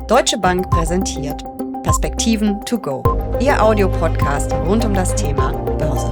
Deutsche Bank präsentiert Perspektiven to go, Ihr Audiopodcast rund um das Thema Börse.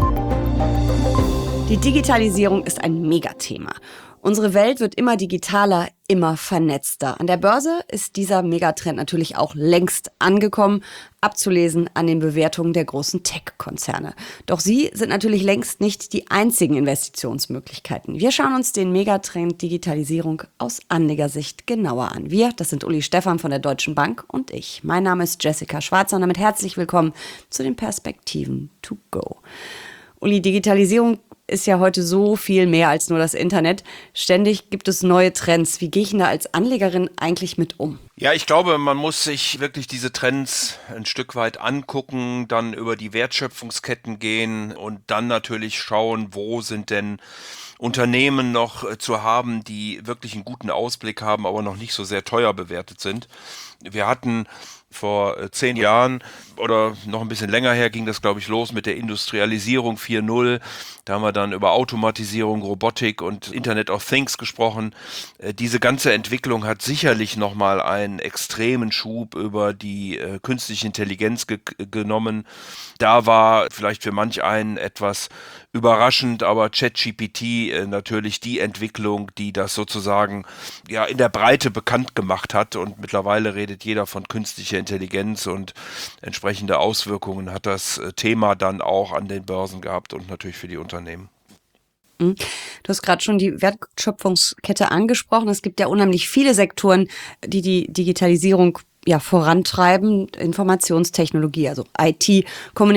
Die Digitalisierung ist ein Megathema. Unsere Welt wird immer digitaler, immer vernetzter. An der Börse ist dieser Megatrend natürlich auch längst angekommen, abzulesen an den Bewertungen der großen Tech-Konzerne. Doch sie sind natürlich längst nicht die einzigen Investitionsmöglichkeiten. Wir schauen uns den Megatrend Digitalisierung aus Anlegersicht genauer an. Wir, das sind Uli Stephan von der Deutschen Bank und ich. Mein Name ist Jessica Schwarzer und damit herzlich willkommen zu den Perspektiven to go. Uli, Digitalisierung ist ja heute so viel mehr als nur das Internet. Ständig gibt es neue Trends. Wie gehe ich denn da als Anlegerin eigentlich mit um? Ja, ich glaube, man muss sich wirklich diese Trends ein Stück weit angucken, dann über die Wertschöpfungsketten gehen und dann natürlich schauen, wo sind denn Unternehmen noch zu haben, die wirklich einen guten Ausblick haben, aber noch nicht so sehr teuer bewertet sind. Wir hatten vor 10 Jahren oder noch ein bisschen länger her ging das, glaube ich, los mit der Industrialisierung 4.0. Da haben wir dann über Automatisierung, Robotik und Internet of Things gesprochen. Diese ganze Entwicklung hat sicherlich nochmal einen extremen Schub über die künstliche Intelligenz genommen. Da war vielleicht für manch einen etwas überraschend, aber ChatGPT natürlich die Entwicklung, die das sozusagen ja in der Breite bekannt gemacht hat, und mittlerweile redet jeder von künstlicher Intelligenz und entsprechende Auswirkungen hat das Thema dann auch an den Börsen gehabt und natürlich für die Unternehmen. Du hast gerade schon die Wertschöpfungskette angesprochen. Es gibt ja unheimlich viele Sektoren, die die Digitalisierung vorantreiben. Informationstechnologie, also IT,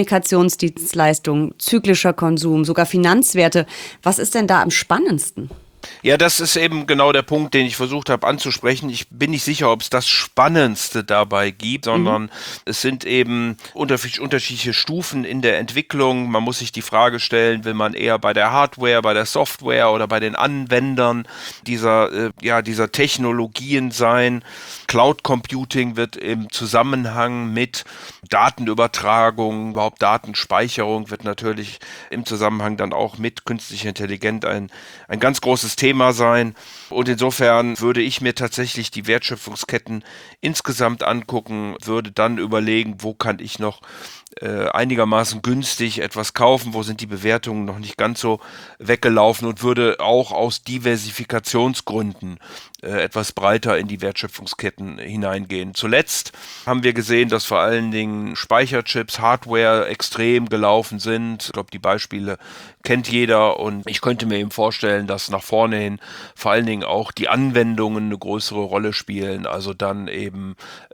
Kommunikationsdienstleistungen, zyklischer Konsum, sogar Finanzwerte. Was ist denn da am spannendsten? Ja, das ist eben genau der Punkt, den ich versucht habe anzusprechen. Ich bin nicht sicher, ob es das Spannendste dabei gibt, sondern es sind eben unterschiedliche Stufen in der Entwicklung. Man muss sich die Frage stellen, will man eher bei der Hardware, bei der Software oder bei den Anwendern dieser Technologien sein. Cloud Computing wird im Zusammenhang mit Datenübertragung, überhaupt Datenspeicherung wird natürlich im Zusammenhang dann auch mit künstlicher Intelligenz ein ganz großes Thema sein. Und insofern würde ich mir tatsächlich die Wertschöpfungsketten insgesamt angucken, würde dann überlegen, wo kann ich noch einigermaßen günstig etwas kaufen, wo sind die Bewertungen noch nicht ganz so weggelaufen, und würde auch aus Diversifikationsgründen etwas breiter in die Wertschöpfungsketten hineingehen. Zuletzt haben wir gesehen, dass vor allen Dingen Speicherchips, Hardware extrem gelaufen sind. Ich glaube, die Beispiele kennt jeder, und ich könnte mir eben vorstellen, dass nach vorne hin vor allen Dingen auch die Anwendungen eine größere Rolle spielen, also dann eben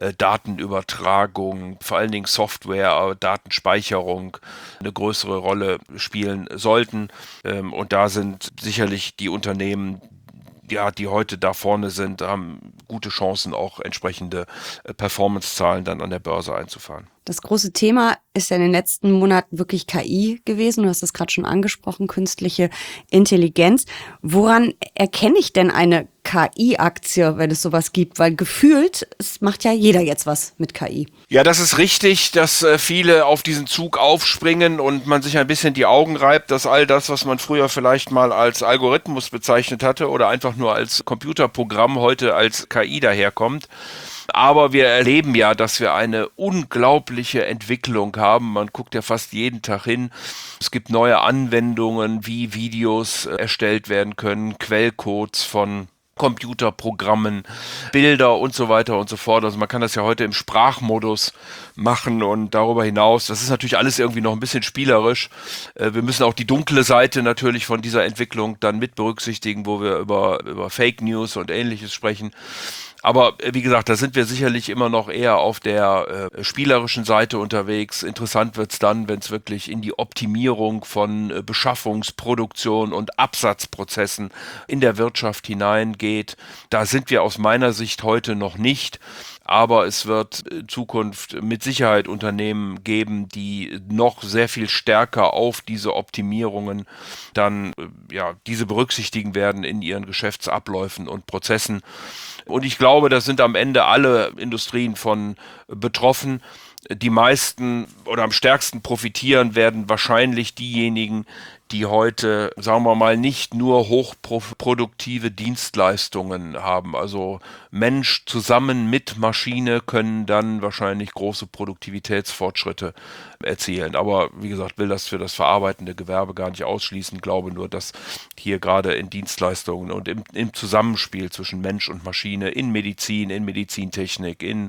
Datenübertragung, vor allen Dingen Software, Datenspeicherung eine größere Rolle spielen sollten. Und da sind sicherlich die Unternehmen, die heute da vorne sind, haben gute Chancen, auch entsprechende Performance-Zahlen dann an der Börse einzufahren. Das große Thema ist ja in den letzten Monaten wirklich KI gewesen. Du hast es gerade schon angesprochen, künstliche Intelligenz. Woran erkenne ich denn eine KI-Aktie, wenn es sowas gibt? Weil gefühlt, es macht ja jeder jetzt was mit KI. Ja, das ist richtig, dass viele auf diesen Zug aufspringen und man sich ein bisschen die Augen reibt, dass all das, was man früher vielleicht mal als Algorithmus bezeichnet hatte oder einfach nur als Computerprogramm, heute als KI daherkommt. Aber wir erleben ja, dass wir eine unglaubliche Entwicklung haben. Man guckt ja fast jeden Tag hin. Es gibt neue Anwendungen, wie Videos erstellt werden können, Quellcodes von Computerprogrammen, Bilder und so weiter und so fort. Also man kann das ja heute im Sprachmodus machen, und darüber hinaus, das ist natürlich alles irgendwie noch ein bisschen spielerisch. Wir müssen auch die dunkle Seite natürlich von dieser Entwicklung dann mit berücksichtigen, wo wir über Fake News und Ähnliches sprechen. Aber wie gesagt, da sind wir sicherlich immer noch eher auf der spielerischen Seite unterwegs. Interessant wird's dann, wenn es wirklich in die Optimierung von Beschaffungsproduktion und Absatzprozessen in der Wirtschaft hineingeht. Da sind wir aus meiner Sicht heute noch nicht. Aber es wird in Zukunft mit Sicherheit Unternehmen geben, die noch sehr viel stärker auf diese Optimierungen dann diese berücksichtigen werden in ihren Geschäftsabläufen und Prozessen. Und ich glaube, da sind am Ende alle Industrien von betroffen. Die meisten oder am stärksten profitieren werden wahrscheinlich diejenigen, die heute, sagen wir mal, nicht nur hochproduktive Dienstleistungen haben. Also Mensch zusammen mit Maschine können dann wahrscheinlich große Produktivitätsfortschritte erzielen. Aber wie gesagt, will das für das verarbeitende Gewerbe gar nicht ausschließen. Glaube nur, dass hier gerade in Dienstleistungen und im Zusammenspiel zwischen Mensch und Maschine, in Medizin, in Medizintechnik, in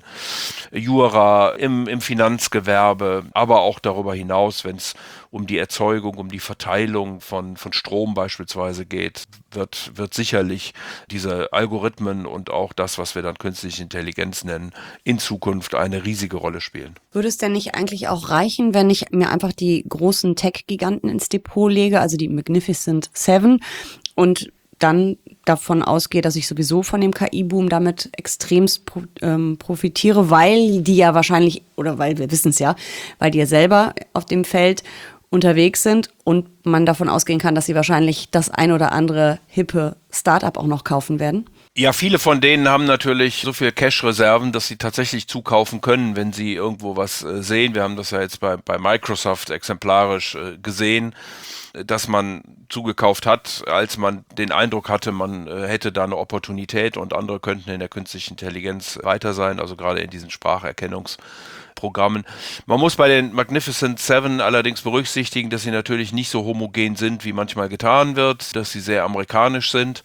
Jura, im Finanzgewerbe, aber auch darüber hinaus, wenn es um die Erzeugung, um die Verteilung von Strom beispielsweise geht, wird sicherlich diese Algorithmen und auch das, was wir dann künstliche Intelligenz nennen, in Zukunft eine riesige Rolle spielen. Würde es denn nicht eigentlich auch reichen, wenn ich mir einfach die großen Tech-Giganten ins Depot lege, also die Magnificent Seven, und dann davon ausgehe, dass ich sowieso von dem KI-Boom damit extremst profitiere, weil die ja wahrscheinlich, oder weil wir wissen es ja, weil die ja selber auf dem Feld unterwegs sind und man davon ausgehen kann, dass sie wahrscheinlich das ein oder andere hippe Startup auch noch kaufen werden? Ja, viele von denen haben natürlich so viel Cash-Reserven, dass sie tatsächlich zukaufen können, wenn sie irgendwo was sehen. Wir haben das ja jetzt bei Microsoft exemplarisch gesehen, dass man zugekauft hat, als man den Eindruck hatte, man hätte da eine Opportunität und andere könnten in der künstlichen Intelligenz weiter sein, also gerade in diesen Spracherkennungsprogrammen. Man muss bei den Magnificent Seven allerdings berücksichtigen, dass sie natürlich nicht so homogen sind, wie manchmal getan wird, dass sie sehr amerikanisch sind.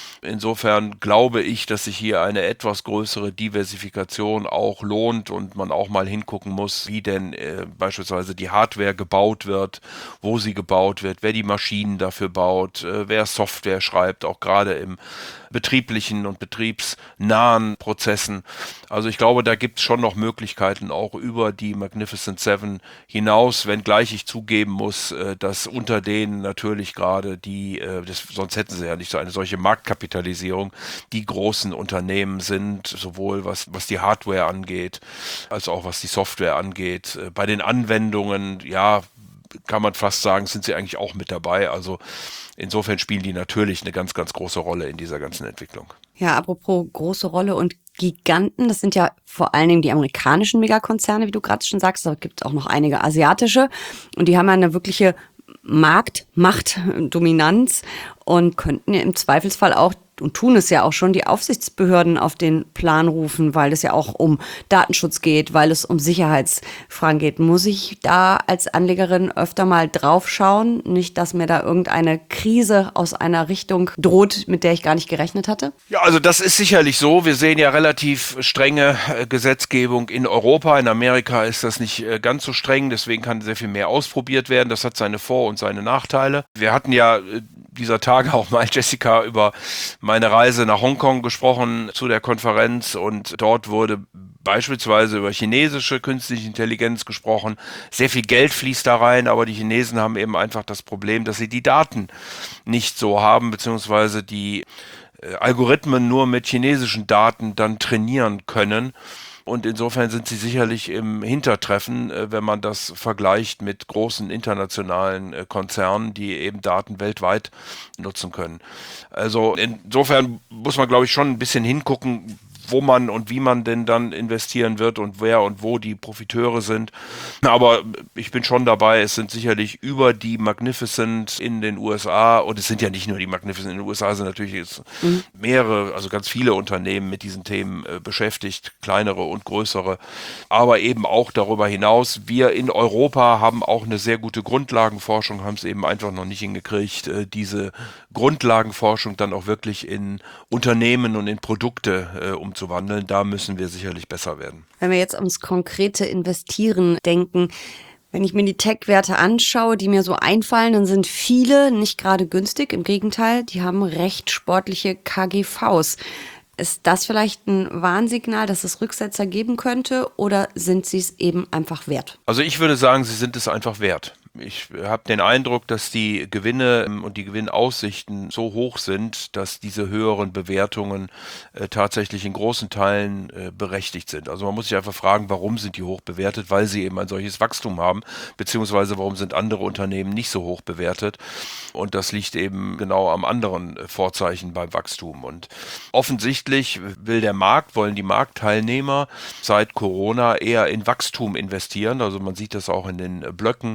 Insofern glaube ich, dass sich hier eine etwas größere Diversifikation auch lohnt und man auch mal hingucken muss, wie denn beispielsweise die Hardware gebaut wird, wo sie gebaut wird, wer die Maschinen dafür baut, wer Software schreibt, auch gerade im betrieblichen und betriebsnahen Prozessen. Also ich glaube, da gibt es schon noch Möglichkeiten auch über die Magnificent Seven hinaus, wenngleich ich zugeben muss, dass unter denen natürlich gerade sonst hätten sie ja nicht so eine solche Marktkapitalisierung, die großen Unternehmen sind, sowohl was die Hardware angeht, als auch was die Software angeht. Bei den Anwendungen, ja, kann man fast sagen, sind sie eigentlich auch mit dabei. Also insofern spielen die natürlich eine ganz, ganz große Rolle in dieser ganzen Entwicklung. Ja, apropos große Rolle und Giganten, das sind ja vor allen Dingen die amerikanischen Megakonzerne, wie du gerade schon sagst, aber es gibt auch noch einige asiatische und die haben ja eine wirkliche Machtdominanz und könnten ja im Zweifelsfall auch, und tun es ja auch schon, die Aufsichtsbehörden auf den Plan rufen, weil es ja auch um Datenschutz geht, weil es um Sicherheitsfragen geht. Muss ich da als Anlegerin öfter mal drauf schauen? Nicht, dass mir da irgendeine Krise aus einer Richtung droht, mit der ich gar nicht gerechnet hatte? Ja, also das ist sicherlich so. Wir sehen ja relativ strenge Gesetzgebung in Europa. In Amerika ist das nicht ganz so streng, deswegen kann sehr viel mehr ausprobiert werden. Das hat seine Vor- und seine Nachteile. Wir hatten ja dieser Tage auch mal, Jessica, über meine Reise nach Hongkong gesprochen zu der Konferenz und dort wurde beispielsweise über chinesische künstliche Intelligenz gesprochen. Sehr viel Geld fließt da rein, aber die Chinesen haben eben einfach das Problem, dass sie die Daten nicht so haben, beziehungsweise die Algorithmen nur mit chinesischen Daten dann trainieren können. Und insofern sind sie sicherlich im Hintertreffen, wenn man das vergleicht mit großen internationalen Konzernen, die eben Daten weltweit nutzen können. Also insofern muss man, glaube ich, schon ein bisschen hingucken, wo man und wie man denn dann investieren wird und wer und wo die Profiteure sind. Aber ich bin schon dabei, es sind sicherlich über die Magnificent in den USA, und es sind ja nicht nur die Magnificent in den USA, sind natürlich jetzt mehrere, also ganz viele Unternehmen mit diesen Themen beschäftigt, kleinere und größere, aber eben auch darüber hinaus. Wir in Europa haben auch eine sehr gute Grundlagenforschung, haben es eben einfach noch nicht hingekriegt, diese Grundlagenforschung dann auch wirklich in Unternehmen und in Produkte umzuwandeln. Da müssen wir sicherlich besser werden. Wenn wir jetzt ums konkrete Investieren denken, wenn ich mir die Tech-Werte anschaue, die mir so einfallen, dann sind viele nicht gerade günstig. Im Gegenteil, die haben recht sportliche KGVs. Ist das vielleicht ein Warnsignal, dass es Rücksetzer geben könnte, oder sind sie es eben einfach wert? Also ich würde sagen, sie sind es einfach wert. Ich habe den Eindruck, dass die Gewinne und die Gewinnaussichten so hoch sind, dass diese höheren Bewertungen tatsächlich in großen Teilen berechtigt sind. Also man muss sich einfach fragen, warum sind die hoch bewertet? Weil sie eben ein solches Wachstum haben, beziehungsweise warum sind andere Unternehmen nicht so hoch bewertet? Und das liegt eben genau am anderen Vorzeichen beim Wachstum. Und offensichtlich wollen die Marktteilnehmer seit Corona eher in Wachstum investieren. Also man sieht das auch in den Blöcken. Die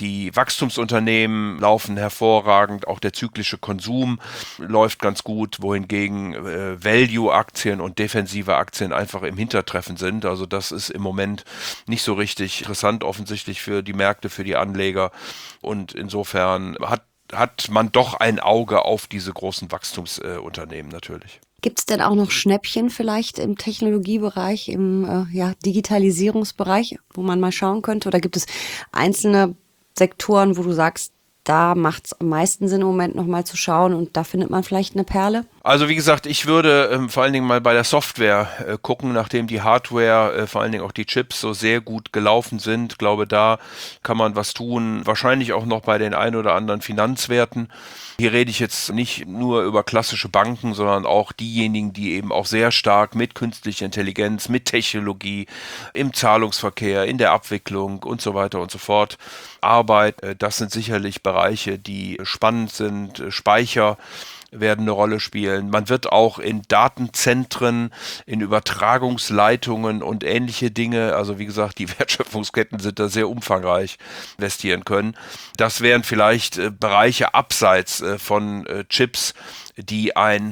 Die Wachstumsunternehmen laufen hervorragend, auch der zyklische Konsum läuft ganz gut, wohingegen Value-Aktien und defensive Aktien einfach im Hintertreffen sind. Also das ist im Moment nicht so richtig interessant offensichtlich für die Märkte, für die Anleger. Und insofern hat man doch ein Auge auf diese großen Wachstumsunternehmen natürlich. Gibt es denn auch noch Schnäppchen vielleicht im Technologiebereich, im Digitalisierungsbereich, wo man mal schauen könnte? Oder gibt es einzelne Sektoren, wo du sagst, da macht es am meisten Sinn im Moment nochmal zu schauen und da findet man vielleicht eine Perle? Also wie gesagt, ich würde vor allen Dingen mal bei der Software gucken, nachdem die Hardware, vor allen Dingen auch die Chips so sehr gut gelaufen sind. Ich glaube, da kann man was tun. Wahrscheinlich auch noch bei den ein oder anderen Finanzwerten. Hier rede ich jetzt nicht nur über klassische Banken, sondern auch diejenigen, die eben auch sehr stark mit künstlicher Intelligenz, mit Technologie, im Zahlungsverkehr, in der Abwicklung und so weiter und so fort arbeiten. Das sind sicherlich Bereiche, die spannend sind. Speicher werden eine Rolle spielen. Man wird auch in Datenzentren, in Übertragungsleitungen und ähnliche Dinge, also wie gesagt, die Wertschöpfungsketten sind da sehr umfangreich, investieren können. Das wären vielleicht Bereiche abseits von Chips, die ein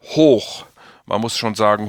man muss schon sagen,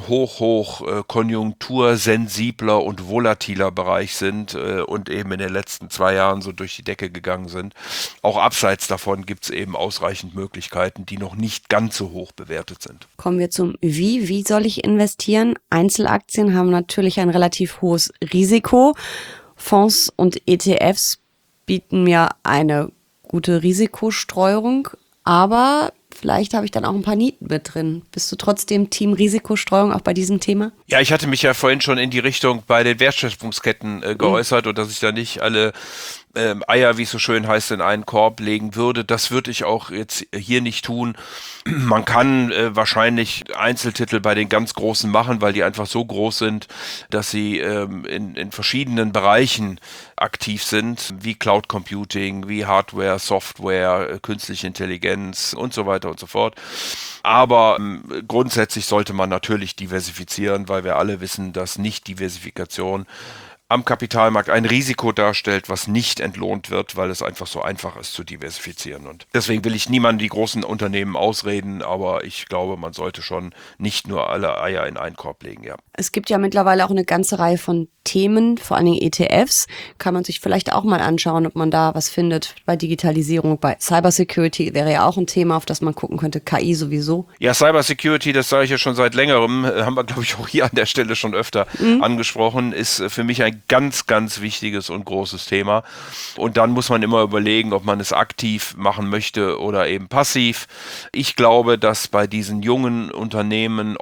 konjunktursensibler und volatiler Bereich sind und eben in den letzten 2 Jahren so durch die Decke gegangen sind. Auch abseits davon gibt es eben ausreichend Möglichkeiten, die noch nicht ganz so hoch bewertet sind. Kommen wir zum Wie. Wie soll ich investieren? Einzelaktien haben natürlich ein relativ hohes Risiko. Fonds und ETFs bieten mir eine gute Risikostreuung, aber vielleicht habe ich dann auch ein paar Nieten mit drin. Bist du trotzdem Team Risikostreuung auch bei diesem Thema? Ja, ich hatte mich ja vorhin schon in die Richtung bei den Wertschöpfungsketten geäußert und dass ich da nicht alle Eier, wie es so schön heißt, in einen Korb legen würde. Das würde ich auch jetzt hier nicht tun. Man kann wahrscheinlich Einzeltitel bei den ganz Großen machen, weil die einfach so groß sind, dass sie in verschiedenen Bereichen aktiv sind, wie Cloud Computing, wie Hardware, Software, künstliche Intelligenz und so weiter und so fort. Aber grundsätzlich sollte man natürlich diversifizieren, weil wir alle wissen, dass Nicht-Diversifikation am Kapitalmarkt ein Risiko darstellt, was nicht entlohnt wird, weil es einfach so einfach ist zu diversifizieren. Und deswegen will ich niemandem die großen Unternehmen ausreden, aber ich glaube, man sollte schon nicht nur alle Eier in einen Korb legen, ja. Es gibt ja mittlerweile auch eine ganze Reihe von Themen, vor allen Dingen ETFs. Kann man sich vielleicht auch mal anschauen, ob man da was findet bei Digitalisierung, bei Cybersecurity wäre ja auch ein Thema, auf das man gucken könnte, KI sowieso. Ja, Cybersecurity, das sage ich ja schon seit längerem, haben wir, glaube ich, auch hier an der Stelle schon öfter angesprochen, ist für mich ein ganz, ganz wichtiges und großes Thema. Und dann muss man immer überlegen, ob man es aktiv machen möchte oder eben passiv. Ich glaube, dass bei diesen jungen Unternehmen,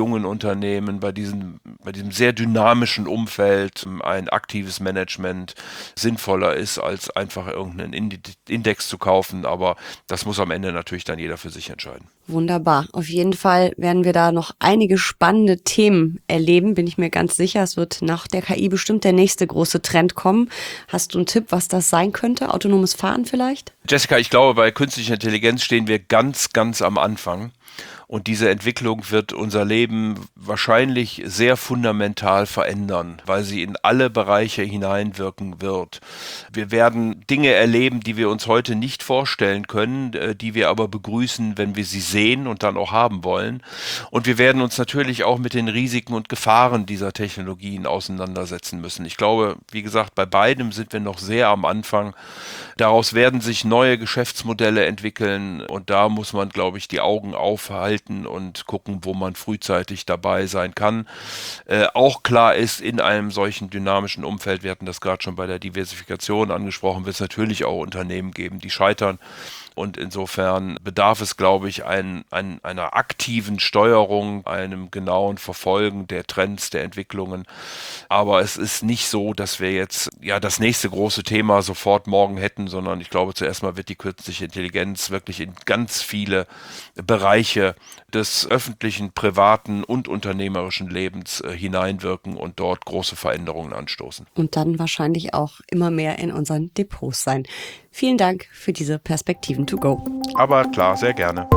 bei diesem sehr dynamischen Umfeld ein aktives Management sinnvoller ist, als einfach irgendeinen Index zu kaufen. Aber das muss am Ende natürlich dann jeder für sich entscheiden. Wunderbar. Auf jeden Fall werden wir da noch einige spannende Themen erleben, bin ich mir ganz sicher. Es wird nach der KI bestimmt der nächste große Trend kommen. Hast du einen Tipp, was das sein könnte? Autonomes Fahren vielleicht? Jessica, ich glaube, bei künstlicher Intelligenz stehen wir ganz, ganz am Anfang. Und diese Entwicklung wird unser Leben wahrscheinlich sehr fundamental verändern, weil sie in alle Bereiche hineinwirken wird. Wir werden Dinge erleben, die wir uns heute nicht vorstellen können, die wir aber begrüßen, wenn wir sie sehen und dann auch haben wollen. Und wir werden uns natürlich auch mit den Risiken und Gefahren dieser Technologien auseinandersetzen müssen. Ich glaube, wie gesagt, bei beidem sind wir noch sehr am Anfang. Daraus werden sich neue Geschäftsmodelle entwickeln und da muss man, glaube ich, die Augen aufhalten und gucken, wo man frühzeitig dabei sein kann. Auch klar ist, in einem solchen dynamischen Umfeld, wir hatten das gerade schon bei der Diversifikation angesprochen, wird es natürlich auch Unternehmen geben, die scheitern. Und insofern bedarf es, glaube ich, einer aktiven Steuerung, einem genauen Verfolgen der Trends, der Entwicklungen. Aber es ist nicht so, dass wir jetzt ja das nächste große Thema sofort morgen hätten, sondern ich glaube, zuerst mal wird die künstliche Intelligenz wirklich in ganz viele Bereiche des öffentlichen, privaten und unternehmerischen Lebens hineinwirken und dort große Veränderungen anstoßen. Und dann wahrscheinlich auch immer mehr in unseren Depots sein. Vielen Dank für diese Perspektiven to go. Aber klar, sehr gerne.